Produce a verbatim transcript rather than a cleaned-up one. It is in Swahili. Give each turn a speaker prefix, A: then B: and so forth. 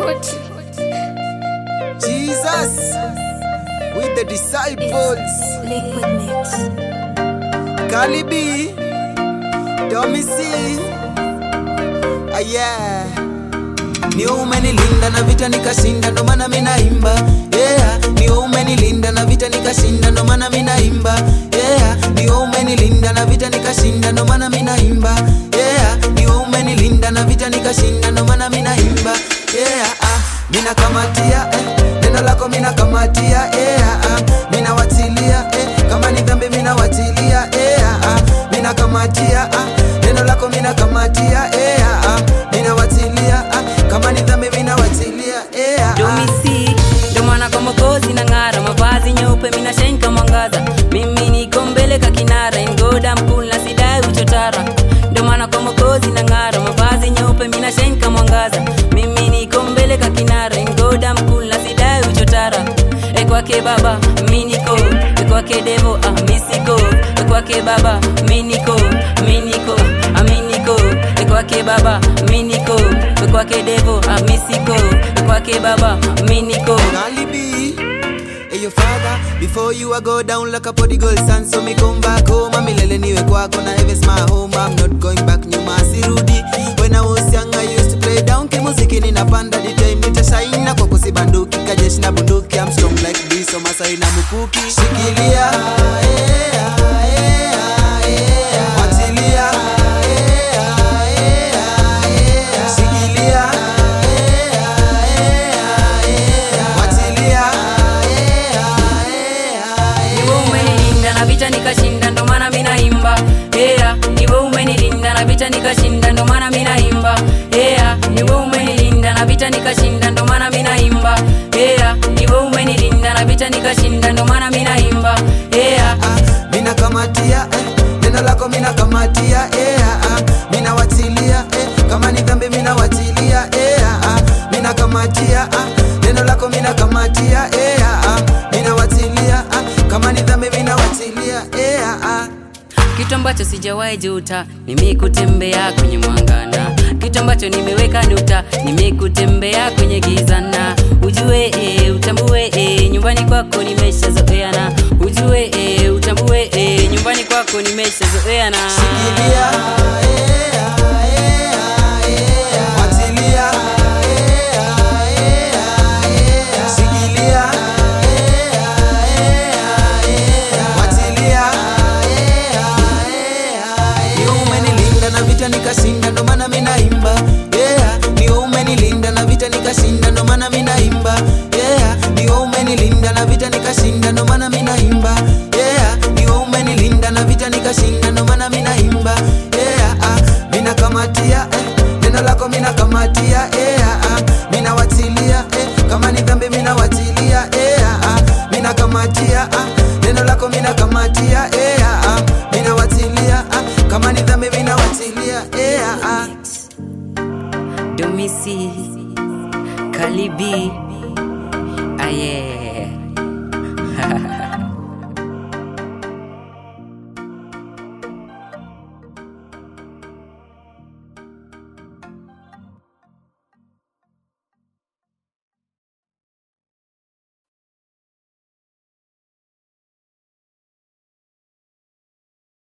A: Jesus with the disciples.
B: Liquid Mix.
A: Calibi, Domisi. Ah yeah. Ni umenilinda na vita nikashinda ndo maana mimi naimba. Yeah, ni umenilinda na vita nikashinda ndo maana mimi naimba. Yeah, ni umenilinda na vita nikashinda ndo maana mimi naimba. Yeah, ni umenilinda na vita nikashinda ndo maana mimi naimba. Yeah, ah, mina kamatia eh, neno lako mina kamatia. Yeah, ah, mina watilia eh, kama ni dhambi mina watilia. Yeah, ah, mina kamatia ah, neno lako mina kamatia. Yeah, ah, mina watilia ah, kama ni dhambi mina watilia. Yeah, ah.
C: Domisi, ndo maana kwa Mwokozi na ngara, mavazi nyeupe mina shine kama mwangaza. Mimi niko mbele ka kinara, in God I'm cool na sidai uchotara. Ndo maana kwa Mwokozi na ngara, mavazi nyeupe mina shine kama mwangaza. Mimi niko mbele ka kinara, in God I'm cool na sidai uchotara. E kwake baba, mimi niko, e kwake devo, ah misiko. E kwake baba, mimi niko, mimi niko, ah mimi niko. E kwake baba, mimi niko, e kwake devo, ah misiko. E kwake baba, mimi niko.
A: Calibi, hey your father, before you I go down like a prodigal son. So me come back home, I'm milele niwe kwako na heaven's my home. I'm not going back nyuma sirudi. When I was young I used to play down kimuziki ninapanda the time nitashaina kwa kusibanduki kajeshi na bunduki. I'm strong like this so masai na mukuki. Shikilia yeah, yeah, yeah. Watilia yeah, yeah, yeah. Shikilia
C: vita nikashinda ndo maana mimi naimba. Yeah, niwe umenilinda na vita nikashinda ndo maana mimi naimba. Yeah, niwe umenilinda na vita nikashinda ndo maana mimi naimba. Yeah, niwe umenilinda na vita nikashinda ndo maana mimi naimba. Yeah,
A: ah, mina kamatia eh, neno lako mina kamatia. Yeah, ah, mina watilia eh, kama ni dhambi mina watilia. Yeah, ah, mina kamatia ah, neno lako mina kamatia. Yeah, ah, mina watilia ah, kama ni dhambi mina watilia. Yeah, ah.
C: kitu ambacho sijawahi juta, nimekutembea kwenye mwangana. Kitu ambacho nimeweka nukta, nimekutembea kwenye gizana. Ujue eh, utambue eh, nyumbani kwako nimeshazoeana. Ujue eh, utambue eh, nyumbani kwako nimeshazoeana.
A: Shikilia yeah, yeah, yeah. Watilia yeah, yeah, yeah. Shikilia yeah, yeah, yeah. Watilia yeah, yeah. Ni umenilinda na vita nikashinda ndo maana mimi naimba. Yeah, ni umenilinda na vita nikashinda ndo maana mimi naimba. Yeah, ni umenilinda na vita nikashinda ndo maana mimi naimba. Yeah, ni umenilinda na vita nikashinda ndo maana mimi naimba. Yeah, ah, mina kamatia eh, neno lako mina kamatia. Yeah, ah, mina watilia eh, kama ni dhambi mina watilia. Yeah, ah, mina kamatia ah, neno lako mina kamatia. Yeah, ah, mina watilia ah, kama ni dhambi mina watilia. Yeah, ah.
C: Domisi, Calibi, ah yeah.